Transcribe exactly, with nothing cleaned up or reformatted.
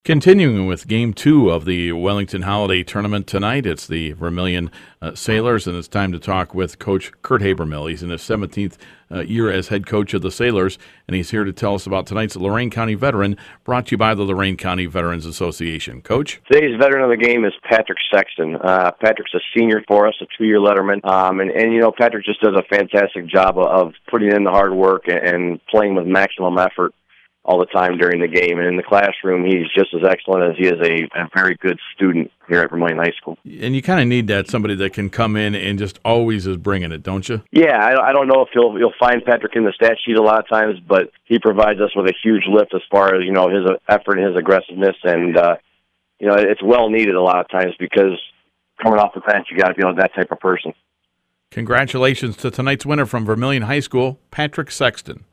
Continuing with Game two of the Wellington Holiday Tournament tonight, it's the Vermilion uh, Sailors, and it's time to talk with Coach Kurt Habermill. He's in his seventeenth uh, year as head coach of the Sailors, and he's here to tell us about tonight's Lorain County Veteran, brought to you by the Lorain County Veterans Association. Coach? Today's veteran of the game is Patrick Sexton. Uh, Patrick's a senior for us, a two-year letterman, um, and, and, you know, Patrick just does a fantastic job of, of putting in the hard work and, and playing with maximum effort all the time during the game. And in the classroom, he's just as excellent as he is a, a very good student here at Vermilion High School. And you kind of need that, somebody that can come in and just always is bringing it, don't you? Yeah, I, I don't know if you'll you'll find Patrick in the stat sheet a lot of times, but he provides us with a huge lift as far as, you know, his effort and his aggressiveness. And, uh, you know, it's well needed a lot of times because coming off the bench, you got to be that type of person. Congratulations to tonight's winner from Vermilion High School, Patrick Sexton.